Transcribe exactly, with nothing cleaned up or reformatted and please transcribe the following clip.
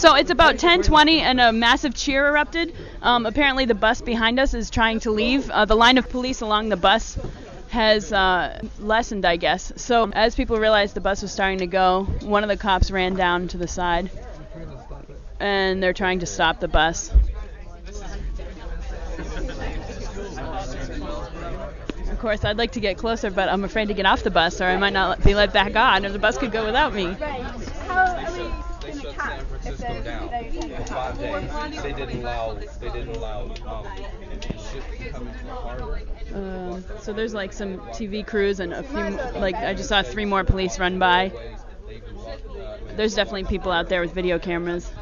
So it's about ten twenty and a massive cheer erupted. Um, apparently the bus behind us is trying to leave. Uh, the line of police along the bus has uh, lessened, I guess. So as people realized the bus was starting to go, one of the cops ran down to the side. And they're trying to stop the bus. Of course, I'd like to get closer, but I'm afraid to get off the bus, or I might not be let back on, or the bus could go without me. Right. How are we going to cap San Francisco down for five days? They didn't allow. They didn't allow um, ships coming to the harbor. Um, so there's like some T V crews and a few, like I just saw three more police run by. There's definitely people out there with video cameras.